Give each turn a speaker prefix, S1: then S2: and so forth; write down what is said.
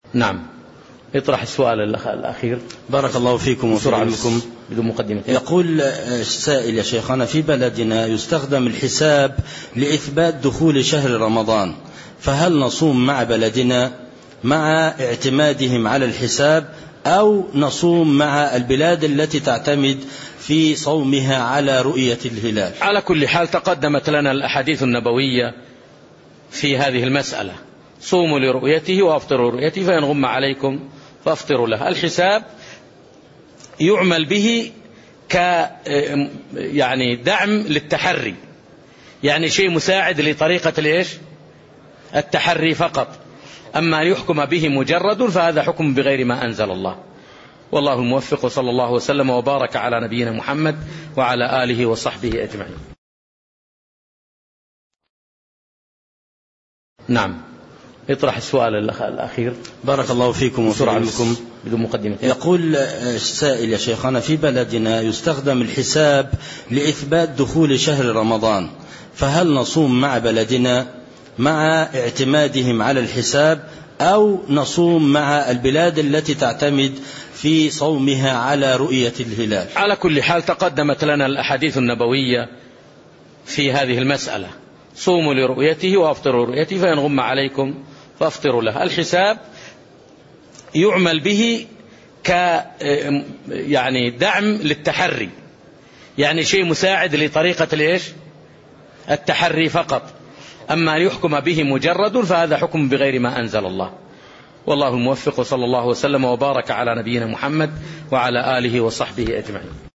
S1: نعم، اطرح السؤال الأخير.
S2: بارك الله فيكم وفي علمكم.
S1: بدون مقدمة.
S2: يقول السائل: يا شيخنا، في بلدنا يستخدم الحساب لإثبات دخول شهر رمضان، فهل نصوم مع بلدنا مع اعتمادهم على الحساب، أو نصوم مع البلاد التي تعتمد في صومها على رؤية الهلال؟
S1: على كل حال تقدمت لنا الأحاديث النبوية في هذه المسألة: صوموا لرؤيته وافطروا لرؤيته، فإن غم عليكم فافطروا له. الحساب يعمل به يعني دعم للتحري، يعني شيء مساعد لطريقة التحري فقط. أما يحكم به مجرد فهذا حكم بغير ما أنزل الله، والله الموفق، وصلى الله وسلم وبارك على نبينا محمد وعلى آله وصحبه أجمعين. نعم، اطرح السؤال الأخير.
S2: بارك الله فيكم وفي علمكم.
S1: بدون مقدمة.
S2: يقول السائل: يا شيخنا، في بلدنا يستخدم الحساب لإثبات دخول شهر رمضان، فهل نصوم مع بلدنا مع اعتمادهم على الحساب، أو نصوم مع البلاد التي تعتمد في صومها على رؤية الهلال؟
S1: على كل حال تقدمت لنا الأحاديث النبوية في هذه المسألة: صوموا لرؤيته وافطروا لرؤيته، فإن غم عليكم فافطروا له. الحساب يعمل به يعني دعم للتحري، يعني شيء مساعد لطريقة التحري فقط. أما يحكم به مجرد فهذا حكم بغير ما أنزل الله، والله الموفق، وصلى الله وسلم وبارك على نبينا محمد وعلى آله وصحبه أجمعين.